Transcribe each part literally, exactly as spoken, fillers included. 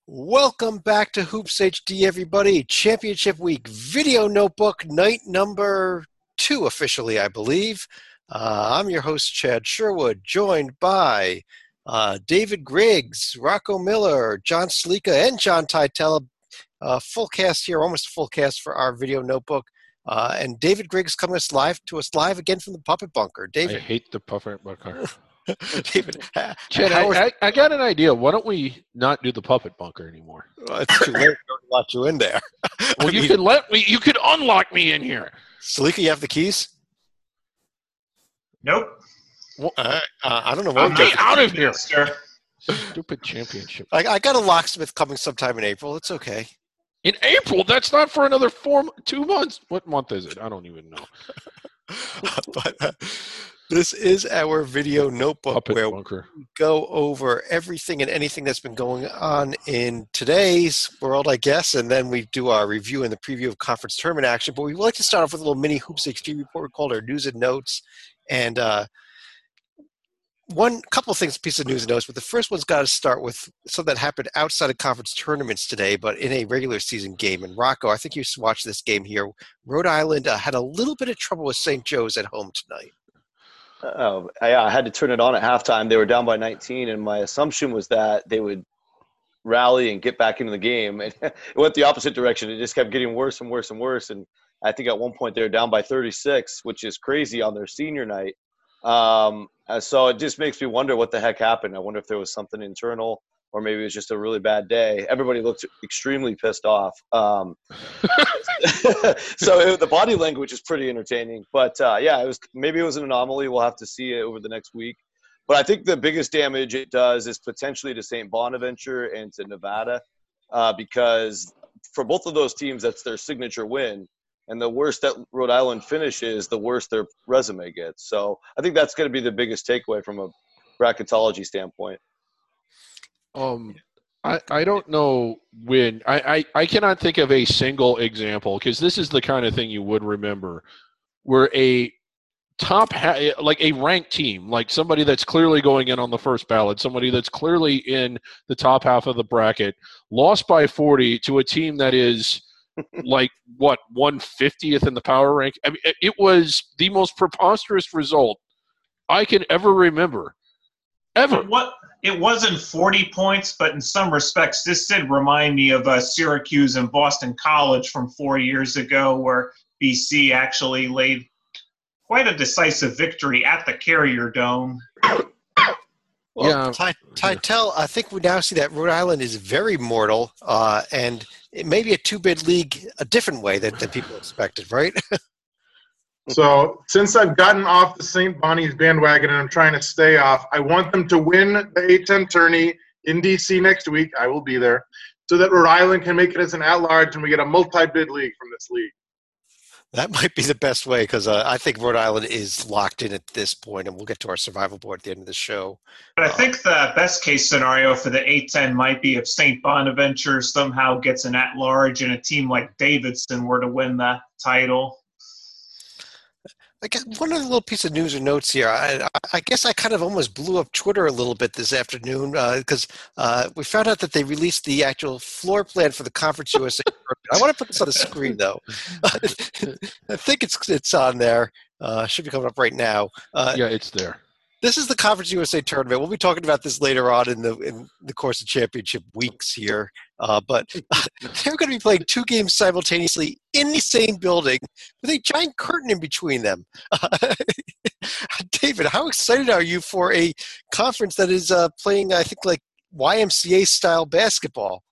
Welcome back to Hoops H D, everybody. Championship Week Video Notebook, night number two officially, I believe. Uh, I'm your host, Chad Sherwood, joined by uh, David Griggs, Rocco Miller, John Salika, and John Titella. Uh, full cast here, almost a full cast for our Video Notebook. Uh, and David Griggs coming us live to us live again from the Puppet Bunker. David, I hate the Puppet Bunker. David, Chad, I, I, I got an idea. Why don't we not do the Puppet Bunker anymore? Well, it's too late to lock you in there. Well, I you mean, could let me. You could unlock me in here. Salika, you have the keys? Nope. Well, uh, uh, I don't know. What I'm getting out of here. Sir. Stupid championship. I, I got a locksmith coming sometime in April. It's okay. In April? That's not for another four, two months. What month is it? I don't even know. but uh, this is our Video Notebook Puppet where bunker. we go over everything and anything that's been going on in today's world, I guess, and then we do our review and the preview of conference tournament action. But we like to start off with a little mini Hoops H D report we called our news and notes. And uh, one couple of things, piece of news and notes, but the first one's got to start with something that happened outside of conference tournaments today, but in a regular season game. And Rocco, I think you watched this game here. Rhode Island uh, had a little bit of trouble with Saint Joe's at home tonight. Oh, I, I had to turn it on at halftime. They were down by nineteen, and my assumption was that they would rally and get back into the game. And it went the opposite direction. It just kept getting worse and worse and worse. And I think at one point they were down by thirty-six, which is crazy on their senior night. Um, so it just makes me wonder what the heck happened. I wonder if there was something internal, or maybe it was just a really bad day. Everybody looked extremely pissed off. Um, so it, the body language is pretty entertaining. But, uh, yeah, it was maybe it was an anomaly. We'll have to see it over the next week. But I think the biggest damage it does is potentially to Saint Bonaventure and to Nevada uh, because for both of those teams, that's their signature win. And the worse that Rhode Island finishes, the worse their resume gets. So I think that's going to be the biggest takeaway from a bracketology standpoint. Um, I, I don't know when I, I, I cannot think of a single example because this is the kind of thing you would remember where a top ha- like a ranked team, like somebody that's clearly going in on the first ballot, somebody that's clearly in the top half of the bracket, lost by forty to a team that is like what one fiftieth in the power rank. I mean, it was the most preposterous result I can ever remember. Ever. What? It wasn't forty points, but in some respects, this did remind me of uh, Syracuse and Boston College from four years ago, where B C actually laid quite a decisive victory at the Carrier Dome. Well, yeah. Ty, Tytel, I think we now see that Rhode Island is very mortal, uh, and it may be a two-bid league a different way than, than people expected, right? So since I've gotten off the Saint Bonnie's bandwagon and I'm trying to stay off, I want them to win the A ten tourney in D C next week. I will be there. So that Rhode Island can make it as an at-large and we get a multi-bid league from this league. That might be the best way because uh, I think Rhode Island is locked in at this point, and we'll get to our survival board at the end of the show. But I think the best case scenario for the A ten might be if Saint Bonaventure somehow gets an at-large and a team like Davidson were to win the title. I got one other little piece of news or notes here. I, I guess I kind of almost blew up Twitter a little bit this afternoon because uh, uh, we found out that they released the actual floor plan for the Conference U S A. I want to put this on the screen, though. I think it's it's on there. Uh, should be coming up right now. Uh, yeah, it's there. This is the Conference U S A tournament. We'll be talking about this later on in the in the course of championship weeks here. Uh, but uh, they're going to be playing two games simultaneously in the same building with a giant curtain in between them. Uh, David, how excited are you for a conference that is uh, playing, I think, like Y M C A-style basketball?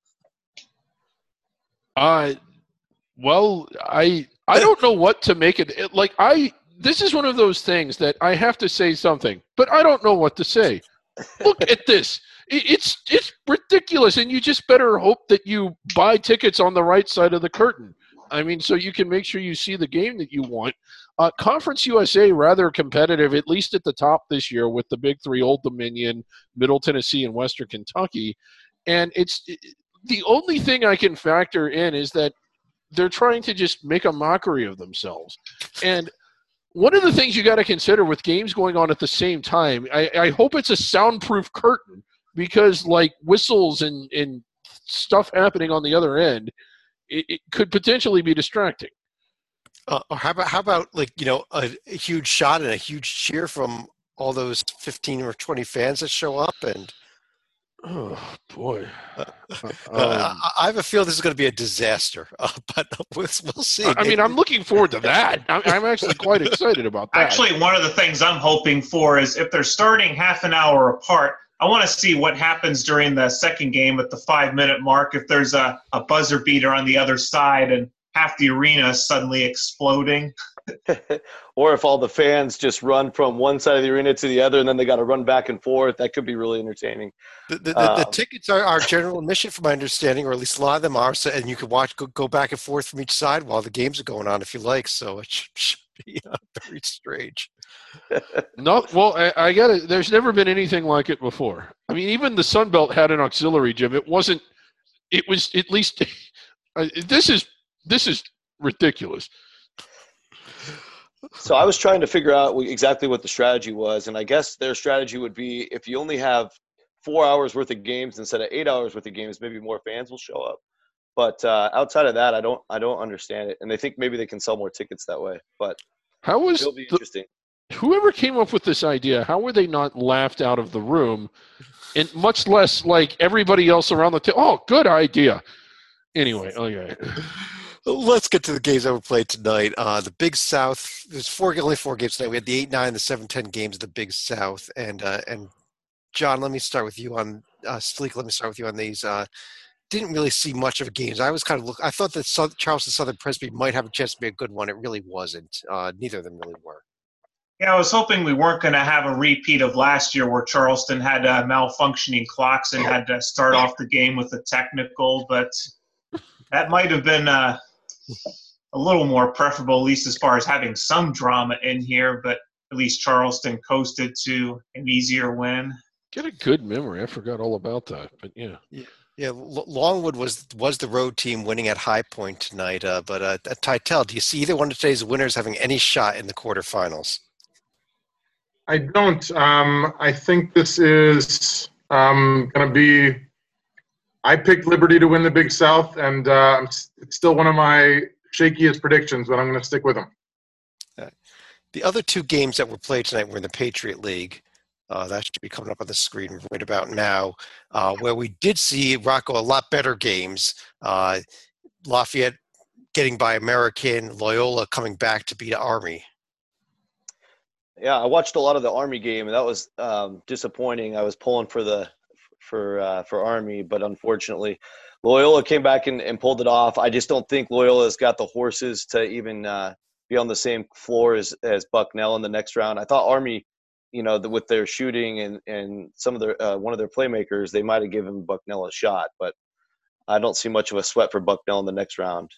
Uh, well, I I don't know what to make it. it like I. This is one of those things that I have to say something, but I don't know what to say. Look at this. It's it's ridiculous, and you just better hope that you buy tickets on the right side of the curtain. I mean, so you can make sure you see the game that you want. Uh, Conference U S A rather competitive, at least at the top this year, with the big three: Old Dominion, Middle Tennessee, and Western Kentucky. And it's it, the only thing I can factor in is that they're trying to just make a mockery of themselves. And one of the things you got to consider with games going on at the same time, I, I hope it's a soundproof curtain because, like, whistles and, and stuff happening on the other end, it, it could potentially be distracting. Uh, or how about how about like you know a, a huge shot and a huge cheer from all those fifteen or twenty fans that show up and. Oh boy! Uh, Um, uh, I, I have a feel this is going to be a disaster, uh, but we'll, we'll see. I mean, I'm looking forward to that. I'm, I'm actually quite excited about that. Actually, one of the things I'm hoping for is if they're starting half an hour apart, I want to see what happens during the second game at the five-minute mark. If there's a, a buzzer beater on the other side and half the arena is suddenly exploding. Or if all the fans just run from one side of the arena to the other and then they got to run back and forth, that could be really entertaining. The, the, the, um, the tickets are, are general admission, from my understanding, or at least a lot of them are. So, and you can watch go, go back and forth from each side while the games are going on if you like. So it should, should be uh, very strange. No, well, I, I got it. There's never been anything like it before. I mean, even the Sun Belt had an auxiliary gym. It wasn't. It was at least. Uh, this is this is ridiculous. So I was trying to figure out exactly what the strategy was, and I guess their strategy would be if you only have four hours worth of games instead of eight hours worth of games, maybe more fans will show up. But uh, outside of that, I don't, I don't understand it, and they think maybe they can sell more tickets that way. But how was it'll be the, interesting. Whoever came up with this idea? How were they not laughed out of the room, and much less like everybody else around the table? Oh, good idea. Anyway, okay. Let's get to the games that were played tonight. Uh, the Big South. There's four, only four games tonight. We had the eight nine, the seven ten games of the Big South. And uh, and John, let me start with you on uh, Sleek. Let me start with you on these. Uh, didn't really see much of games. I was kind of look. I thought that South, Charleston Southern Presby might have a chance to be a good one. It really wasn't. Uh, neither of them really were. Yeah, I was hoping we weren't going to have a repeat of last year where Charleston had uh, malfunctioning clocks and had to start off the game with a technical, but that might have been uh, a little more preferable, at least as far as having some drama in here, but at least Charleston coasted to an easier win. Get a good memory. I forgot all about that, but yeah. Yeah, yeah Longwood was was the road team winning at High Point tonight, uh, but uh, Titel, do you see either one of today's winners having any shot in the quarterfinals? I don't. Um, I think this is um, going to be – I picked Liberty to win the Big South, and uh, it's still one of my shakiest predictions, but I'm going to stick with them. Uh, the other two games that were played tonight were in the Patriot League. Uh, that should be coming up on the screen right about now, uh, where we did see, Rocco, a lot better games. Uh, Lafayette getting by American, Loyola coming back to beat Army. Yeah, I watched a lot of the Army game, and that was um, disappointing. I was pulling for the for uh, for Army, but unfortunately, Loyola came back and, and pulled it off. I just don't think Loyola's got the horses to even uh, be on the same floor as, as Bucknell in the next round. I thought Army, you know, the, with their shooting and, and some of their uh, one of their playmakers, they might have given Bucknell a shot, but I don't see much of a sweat for Bucknell in the next round.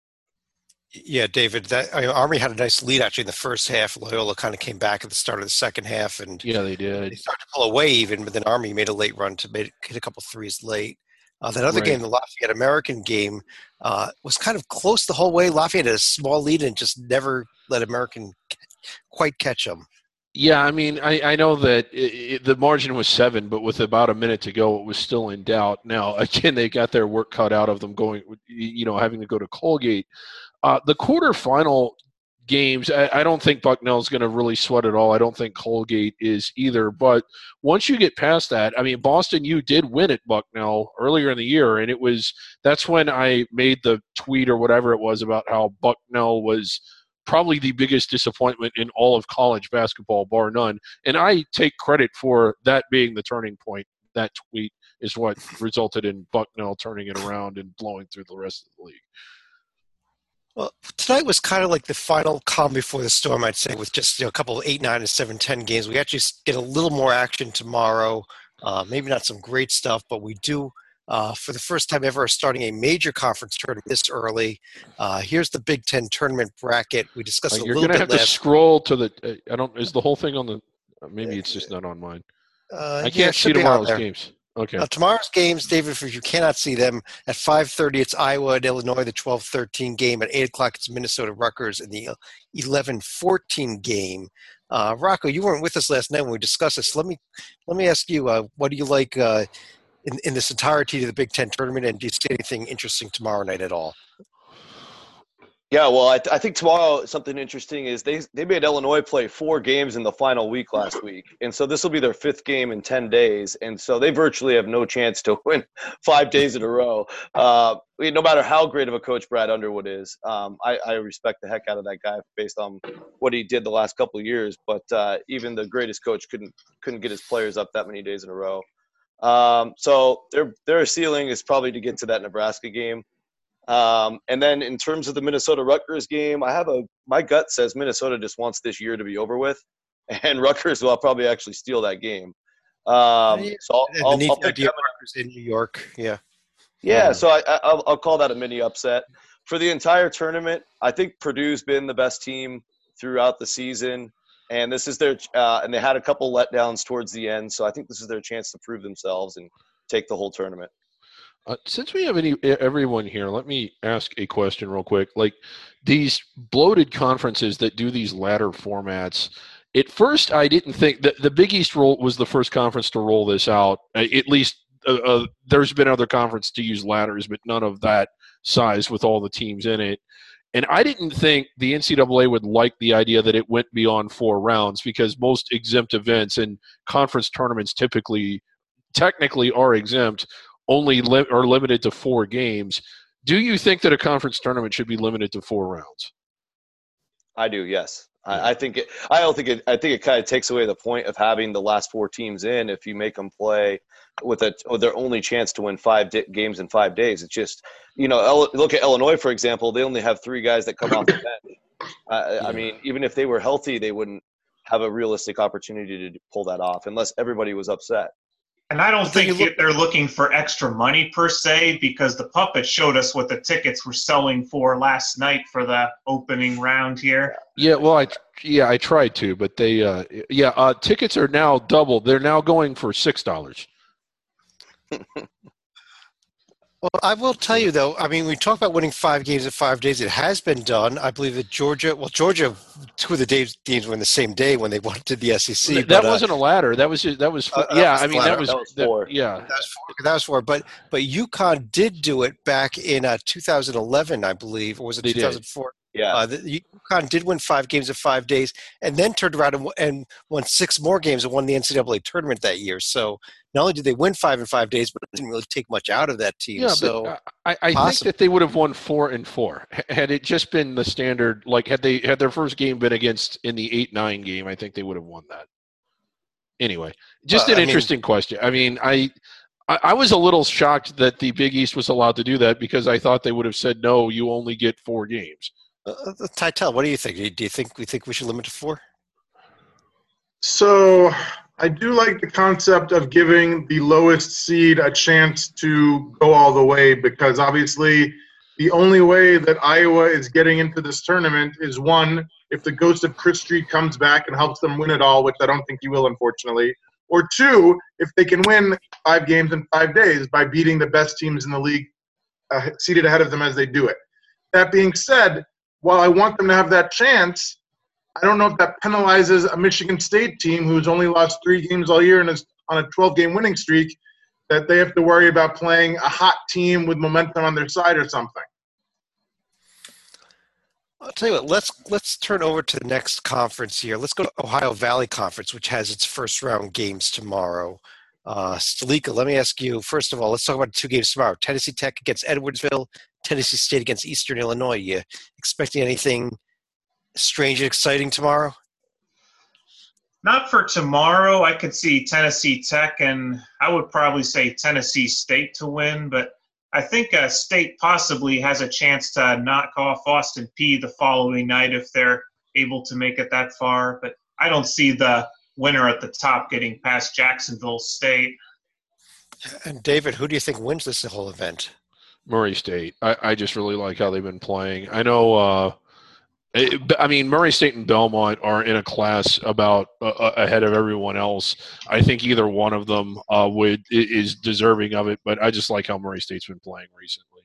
Yeah, David, that I mean, Army had a nice lead actually in the first half. Loyola kind of came back at the start of the second half, and yeah, they did. They started to pull away even, but then Army made a late run to made, hit a couple threes late. Uh, that other right. game, the Lafayette American game, uh, was kind of close the whole way. Lafayette had a small lead and just never let American quite catch them. Yeah, I mean, I, I know that it, it, the margin was seven, but with about a minute to go, it was still in doubt. Now, again, they got their work cut out of them going, you know, having to go to Colgate. Uh, the quarterfinal games, I, I don't think Bucknell's going to really sweat at all. I don't think Colgate is either. But once you get past that, I mean, Boston U did win at Bucknell earlier in the year, and it was that's when I made the tweet or whatever it was about how Bucknell was probably the biggest disappointment in all of college basketball, bar none. And I take credit for that being the turning point. That tweet is what resulted in Bucknell turning it around and blowing through the rest of the league. Well, tonight was kind of like the final calm before the storm, I'd say, with just you know, a couple of eight nine and seven ten games. We actually get a little more action tomorrow. Uh, maybe not some great stuff, but we do, uh, for the first time ever, starting a major conference tournament this early. Uh, here's the Big Ten tournament bracket. We discussed uh, a you're little gonna bit have last. to scroll to the. Uh, I don't. Is the whole thing on the? Uh, maybe it's just not on mine. Uh, I can't yeah, see tomorrow's games. Okay. Uh, tomorrow's games, David, if you cannot see them, at five thirty it's Iowa and Illinois, the twelve thirteen game. At eight o'clock it's Minnesota Rutgers in the eleven fourteen game. Uh, Rocco, you weren't with us last night when we discussed this. Let me let me ask you, uh, what do you like uh, in, in this entirety to the Big Ten tournament? And do you see anything interesting tomorrow night at all? Yeah, well, I, th- I think tomorrow something interesting is they they made Illinois play four games in the final week last week, and so this will be their fifth game in ten days, and so they virtually have no chance to win five days in a row. Uh, I mean, no matter how great of a coach Brad Underwood is, um, I, I respect the heck out of that guy based on what he did the last couple of years. But uh, even the greatest coach couldn't couldn't get his players up that many days in a row. Um, so their their ceiling is probably to get to that Nebraska game. Um, and then in terms of the Minnesota Rutgers game, I have a my gut says Minnesota just wants this year to be over with, and Rutgers will probably actually steal that game. Um, Yeah, so I'll, I'll, the I'll pick idea them. of Rutgers in New York. Yeah. Yeah, so I, I, I'll, I'll call that a mini upset. For the entire tournament, I think Purdue's been the best team throughout the season, and this is their uh, and they had a couple letdowns towards the end, so I think this is their chance to prove themselves and take the whole tournament. Uh, since we have any everyone here, let me ask a question real quick. Like these bloated conferences that do these ladder formats, at first I didn't think that the Big East roll was the first conference to roll this out. At least uh, uh, there's been other conferences to use ladders, but none of that size with all the teams in it. And I didn't think the N C double A would like the idea that it went beyond four rounds, because most exempt events and conference tournaments typically, technically are exempt, only li- are limited to four games. Do you think that a conference tournament should be limited to four rounds? I do, yes. I, I think it. I don't think it. I think it kind of takes away the point of having the last four teams in if you make them play with a with their only chance to win five di- games in five days. It's just, you know, El- look at Illinois, for example. They only have three guys that come off the bench. Uh, Yeah. I mean, even if they were healthy, they wouldn't have a realistic opportunity to pull that off unless everybody was upset. And I don't But then think you look- it- they're looking for extra money per se, because the puppet showed us what the tickets were selling for last night for the opening round here. Yeah, well, I yeah I tried to, but they uh, yeah uh, tickets are now doubled. They're now going for six dollars. Well, I will tell you, though, I mean, we talk about winning five games in five days. It has been done. I believe that Georgia, well, Georgia, two of the days, games were in the same day when they went to the S E C. That but, uh, wasn't a ladder. That was just, that was Uh, that yeah. was I mean ladder. that was, That was that- four. yeah. That was four. That was four. But but UConn did do it back in uh, two thousand eleven, I believe, or was it They did. two thousand four? Yeah. Uh, the, UConn did win five games in five days, and then turned around and, w- and won six more games and won the N C double A tournament that year. So not only did they win five in five days, but it didn't really take much out of that team. Yeah, so but I, I think possible. that they would have won four and four H- had it just been the standard. Like had they had their first game been against in the eight nine game, I think they would have won that. Anyway, just Uh, an I mean- interesting question. I mean, I, I I was a little shocked that the Big East was allowed to do that, because I thought they would have said no, you only get four games. uh, uh, Tytel, what do you think? Do you, do you think we think we should limit to four? So I do like the concept of giving the lowest seed a chance to go all the way, because obviously the only way that Iowa is getting into this tournament is, one, if the ghost of Chris Street comes back and helps them win it all, which I don't think he will, unfortunately, or two, if they can win five games in five days by beating the best teams in the league uh, seated ahead of them as they do it. That being said, while I want them to have that chance, I don't know if that penalizes a Michigan State team who's only lost three games all year and is on a twelve-game winning streak, that they have to worry about playing a hot team with momentum on their side or something. I'll tell you what. Let's let's turn over to the next conference here. Let's go to Ohio Valley Conference, which has its first round games tomorrow. Uh, Stalika, let me ask you first of all. Let's talk about the two games tomorrow: Tennessee Tech against Edwardsville, Tennessee State against Eastern Illinois. You expecting anything strange and exciting tomorrow? Not for tomorrow. I could see Tennessee Tech, and I would probably say Tennessee State to win, but I think uh, State possibly has a chance to knock off Austin Peay the following night if they're able to make it that far. But I don't see the winner at the top getting past Jacksonville State. And David, who do you think wins this whole event? Murray State. I, I just really like how they've been playing. I know. Uh, it, I mean, Murray State and Belmont are in a class about uh, ahead of everyone else. I think either one of them uh, would is deserving of it, but I just like how Murray State's been playing recently.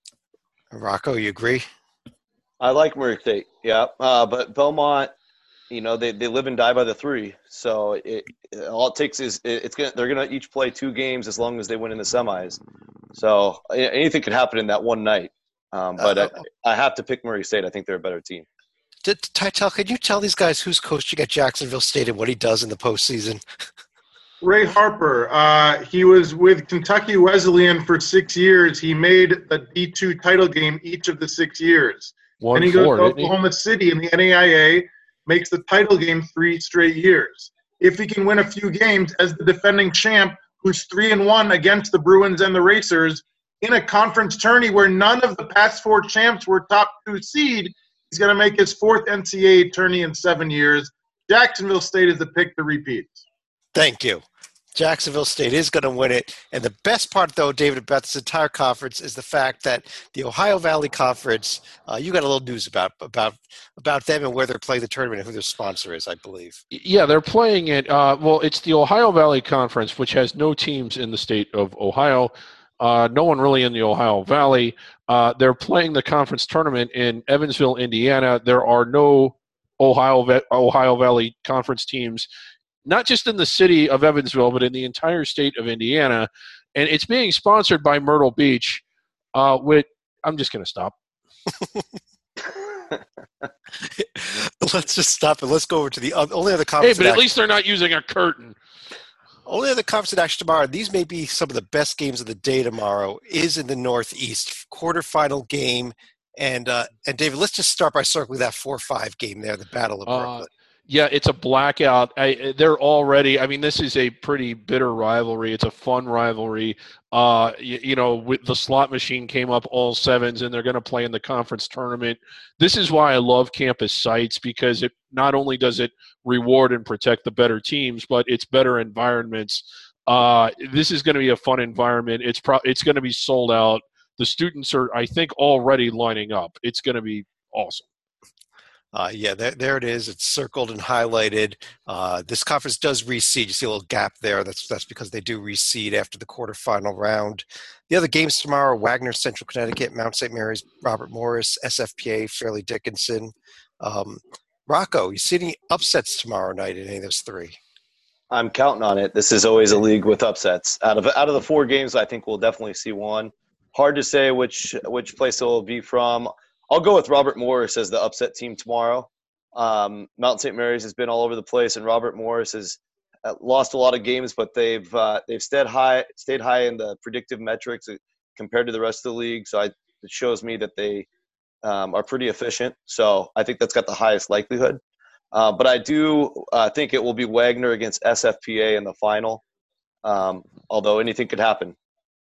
Rocco, you agree? I like Murray State, yeah. Uh, but Belmont, you know, they, they live and die by the three. So it, it all it takes is it, it's gonna they're gonna each play two games as long as they win in the semis. So anything could happen in that one night. Um, but uh, I, I have to pick Murray State. I think they're a better team. Tytel, could you tell these guys who's coaching at Jacksonville State and what he does in the postseason? Ray Harper. Uh, he was with Kentucky Wesleyan for six years. He made the D two title game each of the six years. One and he four, goes to Oklahoma he? City in the N A I A, makes the title game three straight years. If he can win a few games as the defending champ, who's three and one against the Bruins and the Racers, in a conference tourney where none of the past four champs were top two seed, he's going to make his fourth N C A A tourney in seven years. Jacksonville State is the pick to repeat. Thank you. Jacksonville State is going to win it. And the best part, though, David, about this entire conference is the fact that the Ohio Valley Conference, uh, you got a little news about about about them and where they're playing the tournament and who their sponsor is, I believe. Yeah, they're playing it. Uh, well, it's the Ohio Valley Conference, which has no teams in the state of Ohio. Uh, no one really in the Ohio Valley. Uh, they're playing the conference tournament in Evansville, Indiana. There are no Ohio Ohio Valley Conference teams, not just in the city of Evansville, but in the entire state of Indiana. And it's being sponsored by Myrtle Beach, uh, with – I'm just going to stop. Let's just stop and let's go over to the other, only other conference. Hey, but at least they're not using a curtain. Only other conference in action tomorrow, these may be some of the best games of the day tomorrow, is in the Northeast. Quarterfinal game. And, uh, and David, let's just start by circling that four five game there, the Battle of Brooklyn. Uh, Yeah, it's a blackout. I, they're already – I mean, this is a pretty bitter rivalry. It's a fun rivalry. Uh, you, you know, with the slot machine came up all sevens, and they're going to play in the conference tournament. This is why I love campus sites, because it not only does it reward and protect the better teams, but it's better environments. Uh, this is going to be a fun environment. It's pro- It's going to be sold out. The students are, I think, already lining up. It's going to be awesome. Uh, yeah, there, there it is. It's circled and highlighted. Uh, this conference does reseed. You see a little gap there. That's that's because they do reseed after the quarterfinal round. The other games tomorrow: Wagner, Central Connecticut, Mount Saint Mary's, Robert Morris, S F P A, Fairleigh Dickinson. Um, Rocco, you see any upsets tomorrow night in any of those three? I'm counting on it. This is always a league with upsets. Out of out of the four games, I think we'll definitely see one. Hard to say which which place it will be from. I'll go with Robert Morris as the upset team tomorrow. Um, Mount Saint Mary's has been all over the place, and Robert Morris has lost a lot of games, but they've uh, they've stayed high stayed high in the predictive metrics compared to the rest of the league. So I, it shows me that they um, are pretty efficient. So I think that's got the highest likelihood. Uh, but I do uh, think it will be Wagner against S F P A in the final, um, although anything could happen.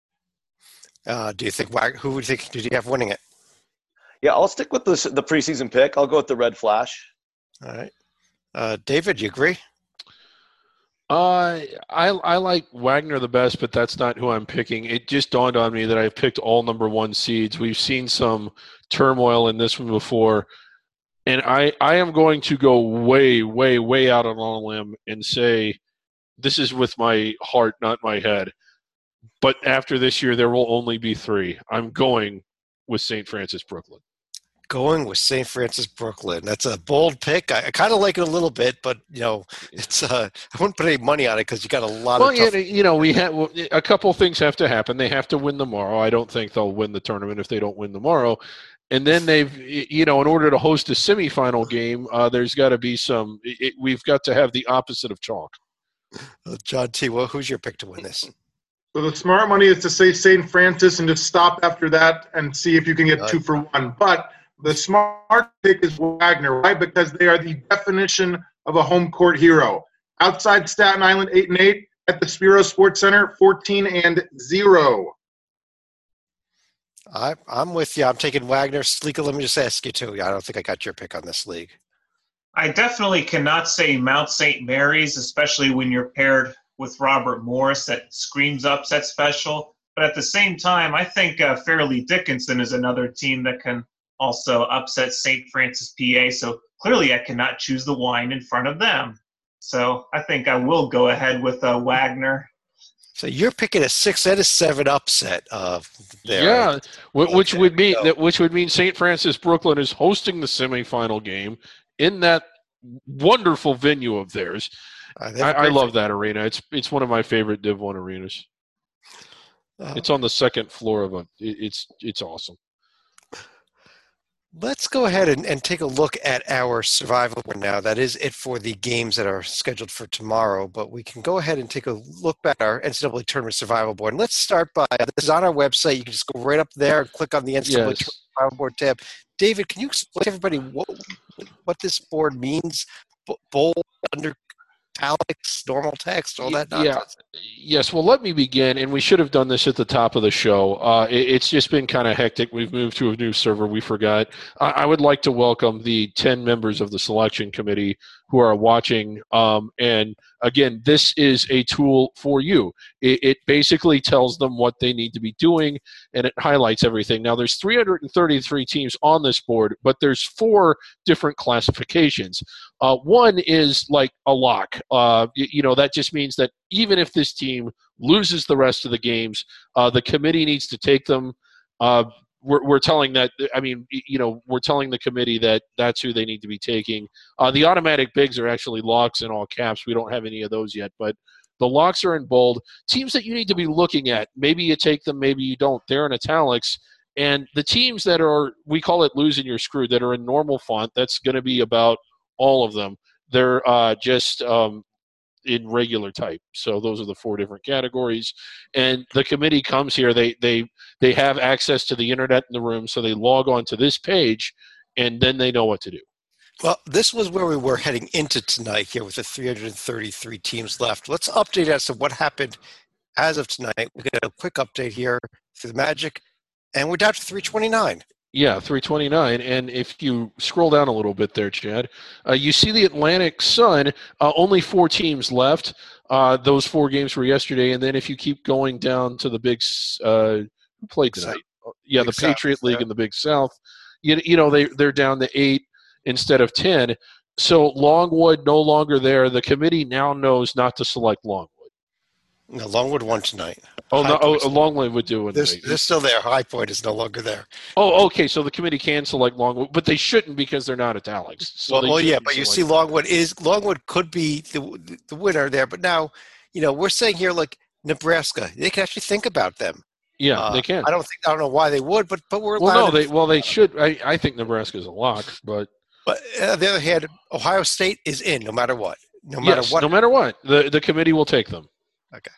Uh, do you think who would you think did you have winning it? Yeah, I'll stick with the the preseason pick. I'll go with the Red Flash. All right, uh, David, you agree? Uh, I I like Wagner the best, but that's not who I'm picking. It just dawned on me that I've picked all number one seeds. We've seen some turmoil in this one before, and I I am going to go way way way out on a limb and say this is with my heart, not my head. But after this year, there will only be three. I'm going with Saint Francis Brooklyn. Going with Saint Francis Brooklyn. That's a bold pick. I, I kind of like it a little bit, but you know, it's uh, I wouldn't put any money on it because you got a lot well, of. Tough- yeah, you know, we have a couple things have to happen. They have to win tomorrow. I don't think they'll win the tournament if they don't win tomorrow. And then they've, you know, in order to host a semifinal game, uh, there's got to be some. It, we've got to have the opposite of chalk. Uh, John T. Well, who's your pick to win this? So the smart money is to say Saint Francis and just stop after that and see if you can get two for one. But the smart pick is Wagner. Why? Because they are the definition of a home court hero. Outside Staten Island, eight and eight. At the Spiro Sports Center, fourteen and zero. I, I'm with you. I'm taking Wagner. Sleeka, let me just ask you too. I don't think I got your pick on this league. I definitely cannot say Mount Saint Mary's, especially when you're paired with Robert Morris. That screams upset special. But at the same time, I think uh, Fairleigh Dickinson is another team that can also upset Saint Francis P A. So clearly I cannot choose the wine in front of them. So I think I will go ahead with uh, Wagner. So you're picking a six and a seven upset of there. Yeah, okay, which would mean so. that which would mean Saint Francis Brooklyn is hosting the semifinal game in that wonderful venue of theirs. Uh, I, I love that arena. It's it's one of my favorite Div one arenas. Uh, it's on the second floor of a. It, it's it's awesome. Let's go ahead and, and take a look at our survival board now. That is it for the games that are scheduled for tomorrow, but we can go ahead and take a look back at our N C double A Tournament Survival Board. And let's start by, this is on our website. You can just go right up there and click on the N C double A yes. Tournament Survival Board tab. David, can you explain to everybody what, what this board means? Bold, under, italics, normal text, all that nonsense? Yeah. Yes, well, let me begin, and we should have done this at the top of the show. Uh, it, it's just been kind of hectic. We've moved to a new server. We forgot. I, I would like to welcome the ten members of the selection committee who are watching. Um, and, again, this is a tool for you. It, it basically tells them what they need to be doing, and it highlights everything. Now, there's three hundred thirty-three teams on this board, but there's four different classifications. Uh, one is like a lock. Uh, you, you know, that just means that even if this team loses the rest of the games, uh, the committee needs to take them. Uh, we're, we're telling that, I mean, you know, we're telling the committee that that's who they need to be taking. Uh, the automatic bigs are actually locks in all caps. We don't have any of those yet, but the locks are in bold. Teams that you need to be looking at, maybe you take them, maybe you don't. They're in italics. And the teams that are, we call it losing your screw, that are in normal font, that's going to be about all of them. They're uh, just um, in regular type. So those are the four different categories. And the committee comes here. They they they have access to the internet in the room, so they log on to this page, and then they know what to do. Well, this was where we were heading into tonight here with the three hundred thirty-three teams left. Let's update as to what happened as of tonight. We'll get a quick update here through the Magic, and we're down to three twenty-nine. Yeah, three twenty-nine. And if you scroll down a little bit there, Chad, uh, you see the Atlantic Sun, uh, only four teams left. Uh, those four games were yesterday. And then if you keep going down to the big uh, – who played tonight? South. Yeah, big the Patriot South, League yeah. in the Big South. You, you know, they, they're down to eight instead of ten. So Longwood no longer there. The committee now knows not to select Longwood. No, Longwood won tonight. Oh, no, oh, Longwood would do it. They're, they're still there. High Point is no longer there. Oh, okay. So the committee can select Longwood, but they shouldn't because they're not italics. So well, well yeah, but you see, Longwood is Longwood could be the the winner there. But now, you know, we're saying here, like Nebraska, they can actually think about them. Yeah, uh, they can. I don't think I don't know why they would, but but we're well, no, they to, well they should. I, I think Nebraska's a lock, but but on the other hand, Ohio State is in no matter what. No matter yes, what. No matter what, the the committee will take them. Okay.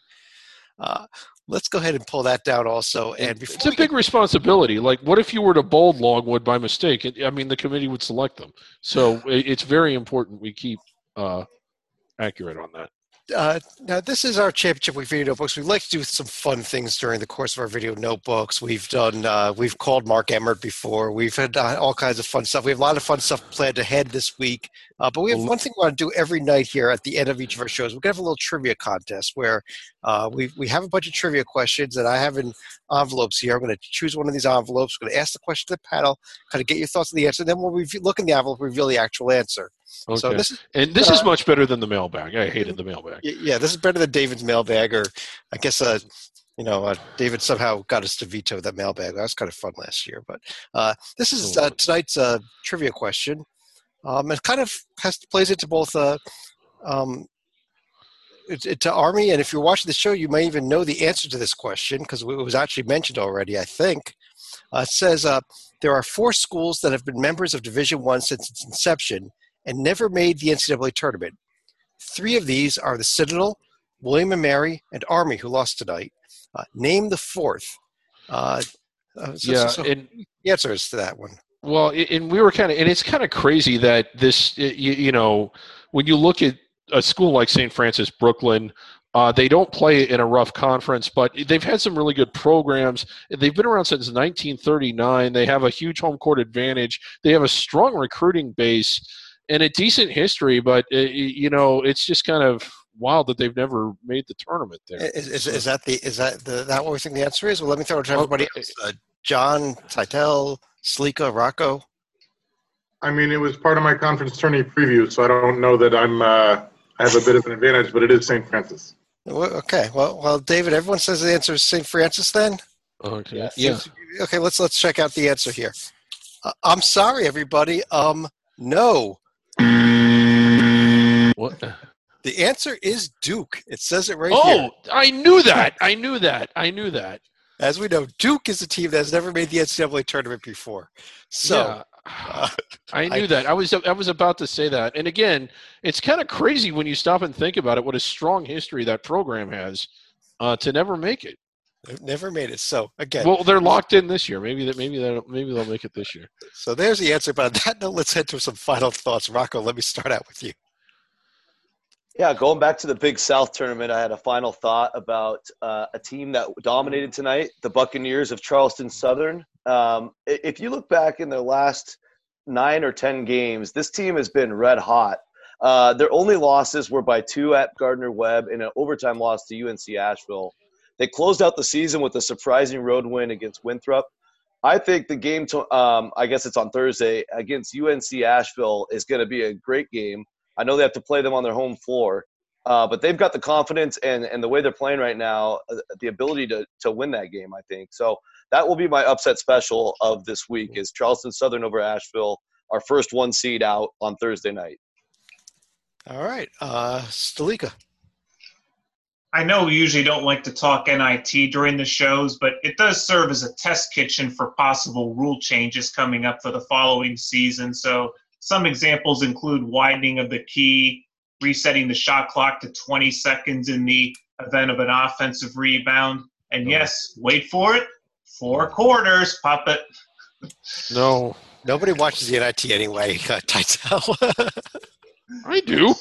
Uh, let's go ahead and pull that down also. And before it's a big get... responsibility. Like, what if you were to bold Longwood by mistake? It, I mean, the committee would select them. So it's very important we keep uh, accurate on that. Uh, now, this is our Championship Week video notebooks. We like to do some fun things during the course of our video notebooks. We've done, uh, we've called Mark Emmert before. We've had uh, all kinds of fun stuff. We have a lot of fun stuff planned ahead this week. Uh, but we have one thing we want to do every night here at the end of each of our shows. We're going to have a little trivia contest where uh, we we have a bunch of trivia questions that I have in envelopes here. I'm going to choose one of these envelopes. We're going to ask the question to the panel, kind of get your thoughts on the answer. And then we'll review, look in the envelope, reveal the actual answer. Okay. So this is, and this uh, is much better than the mailbag. I hated the mailbag. Yeah, this is better than David's mailbag, or I guess uh, you know uh, David somehow got us to veto that mailbag. That was kind of fun last year. But uh, this is uh, tonight's uh, trivia question. Um, it kind of has plays into both uh, um, it, it, to Army, and if you're watching the show, you may even know the answer to this question because it was actually mentioned already, I think. Uh, it says uh, there are four schools that have been members of Division One since its inception and never made the N C double A tournament. Three of these are the Citadel, William and Mary, and Army, who lost tonight. Uh, name the fourth. Uh, uh, so, yeah, so, so and the answer is to that one. Well, and we were kind of, and it's kind of crazy that this, you, you know, when you look at a school like Saint Francis Brooklyn, uh, they don't play in a rough conference, but they've had some really good programs. They've been around since nineteen thirty-nine. They have a huge home court advantage. They have a strong recruiting base and a decent history, but, uh, you know, it's just kind of wild that they've never made the tournament there. Is, is, is that the is that the that what we think the answer is? Well, let me throw it to everybody else. Uh, John, Titel, Slika, Rocco. I mean, it was part of my conference tourney preview, so I don't know that I'm. Uh, I have a bit of an advantage, but it is Saint Francis. Okay, well, well, David, everyone says the answer is Saint Francis. Then. Okay. Yes. Yeah. Okay, let's let's check out the answer here. Uh, I'm sorry, everybody. Um, no. What? The answer is Duke. It says it right oh, here. I knew that. I knew that. I knew that. As we know, Duke is a team that has never made the N C double A tournament before. So yeah. uh, I knew I, that. I was I was about to say that. And again, it's kind of crazy when you stop and think about it. What a strong history that program has uh, to never make it. they've never made it. So again, Well, they're locked in this year. Maybe that. Maybe that. Maybe they'll make it this year. so there's the answer. But on that note, let's head to some final thoughts. Rocco, let me start out with you. Yeah, going back to the Big South tournament, I had a final thought about uh, a team that dominated tonight, the Buccaneers of Charleston Southern. Um, if you look back in their last nine or ten games, this team has been red hot. Uh, their only losses were by two at Gardner-Webb and an overtime loss to U N C Asheville. They closed out the season with a surprising road win against Winthrop. I think the game, to, um, I guess it's on Thursday, against U N C Asheville is going to be a great game. I know they have to play them on their home floor, uh, but they've got the confidence and, and the way they're playing right now, uh, the ability to to win that game, I think. So that will be my upset special of this week is Charleston Southern over Asheville, our first one seed out on Thursday night. All right. Uh, Stalika. I know we usually don't like to talk N I T during the shows, but it does serve as a test kitchen for possible rule changes coming up for the following season. So some examples include widening of the key, resetting the shot clock to twenty seconds in the event of an offensive rebound. And yes, wait for it, four quarters, puppet. No, Nobody watches the N I T anyway, uh, Titel. I do.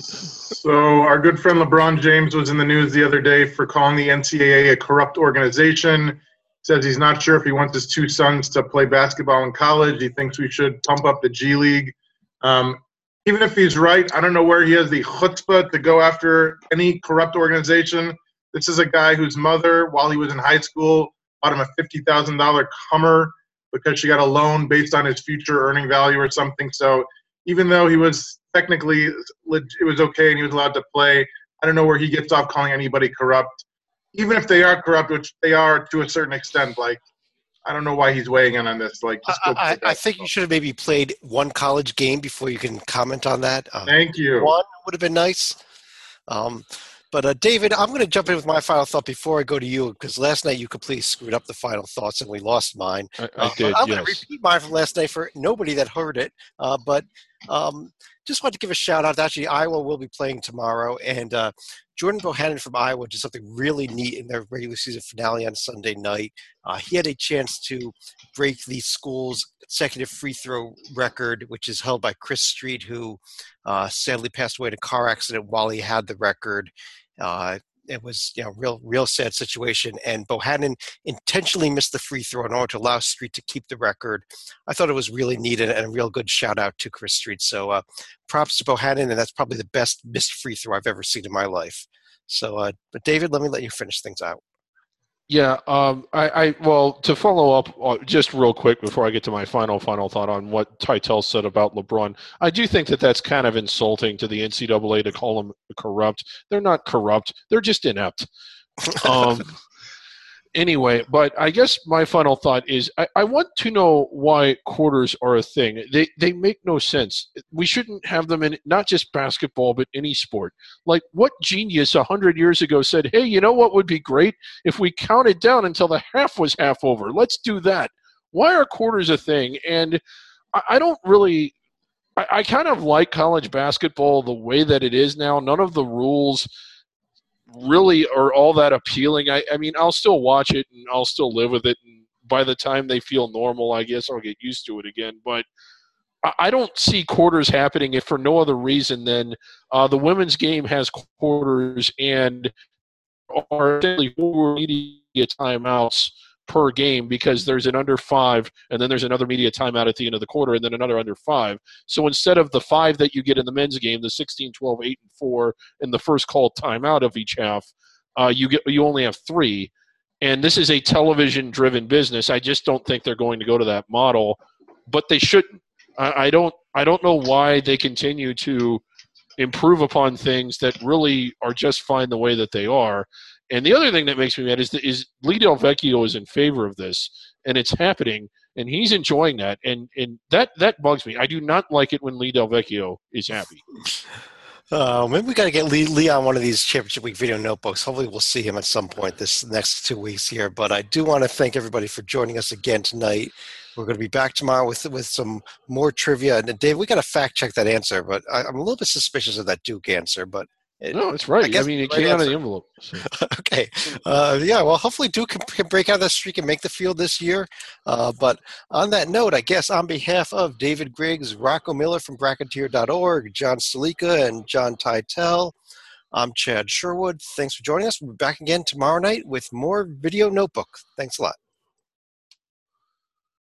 So our good friend LeBron James was in the news the other day for calling the N C double A a corrupt organization. Says he's not sure if he wants his two sons to play basketball in college. He thinks we should pump up the G League. Um, even if he's right, I don't know where he has the chutzpah to go after any corrupt organization. This is a guy whose mother, while he was in high school, bought him a fifty thousand dollars Hummer because she got a loan based on his future earning value or something. So even though he was technically, it was okay and he was allowed to play, I don't know where he gets off calling anybody corrupt. Even if they are corrupt, which they are to a certain extent, like, I don't know why he's weighing in on this. Like, just go I, I, I think you should have maybe played one college game before you can comment on that. Uh, Thank you. One would have been nice. Um, but, uh, David, I'm going to jump in with my final thought before I go to you, because last night you completely screwed up the final thoughts and we lost mine. I, I uh, did, I'm yes. going to repeat mine from last night for nobody that heard it. Uh, but um, just wanted to give a shout-out. Actually, Iowa will be playing tomorrow, and uh, Jordan Bohannon from Iowa did something really neat in their regular season finale on Sunday night. Uh, he had a chance to break the school's consecutive free throw record, which is held by Chris Street, who uh, sadly passed away in a car accident while he had the record. Uh, it was, you know, real, real sad situation. And Bohannon intentionally missed the free throw in order to allow Street to keep the record. I thought it was really neat and, and a real good shout out to Chris Street. So uh, props to Bohannon, and that's probably the best missed free throw I've ever seen in my life. So, uh, but David, let me let you finish things out. Yeah, um, I, I well to follow up uh, just real quick before I get to my final final thought on what Titel said about LeBron. I do think that that's kind of insulting to the N C double A to call them corrupt. They're not corrupt; they're just inept. Um, anyway, but I guess my final thought is I, I want to know why quarters are a thing. They they make no sense. We shouldn't have them in not just basketball, but any sport. Like, what genius a hundred years ago said, hey, you know what would be great if we counted down until the half was half over? Let's do that. Why are quarters a thing? And I, I don't really I, I kind of like college basketball the way that it is now. None of the rules really are all that appealing. I, I mean, I'll still watch it and I'll still live with it. And by the time they feel normal, I guess I'll get used to it again. But I, I don't see quarters happening if for no other reason than uh, the women's game has quarters and are essentially four media timeouts per game because there's an under five and then there's another media timeout at the end of the quarter and then another under five. So instead of the five that you get in the men's game, the sixteen, twelve, eight, and four, and the first called timeout of each half, uh, you get you only have three. And this is a television-driven business. I just don't think they're going to go to that model, but they shouldn't. I, I don't. I don't know why they continue to improve upon things that really are just fine the way that they are. And the other thing that makes me mad is, that, is Lee Del Vecchio is in favor of this, and it's happening, and he's enjoying that, and and that that bugs me. I do not like it when Lee Del Vecchio is happy. Uh, maybe we got to get Lee, Lee on one of these championship week video notebooks. Hopefully, we'll see him at some point this next two weeks here. But I do want to thank everybody for joining us again tonight. We're going to be back tomorrow with with some more trivia. And Dave, we got to fact check that answer, but I, I'm a little bit suspicious of that Duke answer. But it, No, it's right. I I, guess mean, it right came out of answer. the envelope. So. Okay. Uh, yeah, well, hopefully Duke can, can break out of that streak and make the field this year. Uh, but on that note, I guess on behalf of David Griggs, Rocco Miller from Bracketeer dot org, John Stalika, and John Teitel, I'm Chad Sherwood. Thanks for joining us. We'll be back again tomorrow night with more Video Notebook. Thanks a lot.